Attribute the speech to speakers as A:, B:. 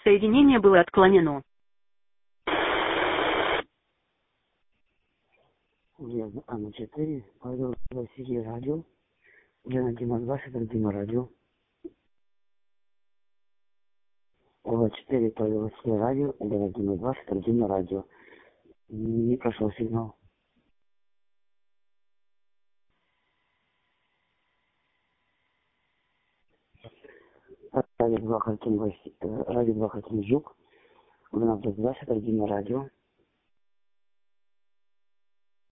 A: Соединение было отклонено.
B: Анна 4, Павел Василий радио, Лена Дима 2, Федор Дима радио. Ова 4, Павел Василий радио, Лена Дима 2, Федор Дима радио. Не прошел сигнал. Радио 2 Хартин Жук, Лена 2, Федор Дима радио.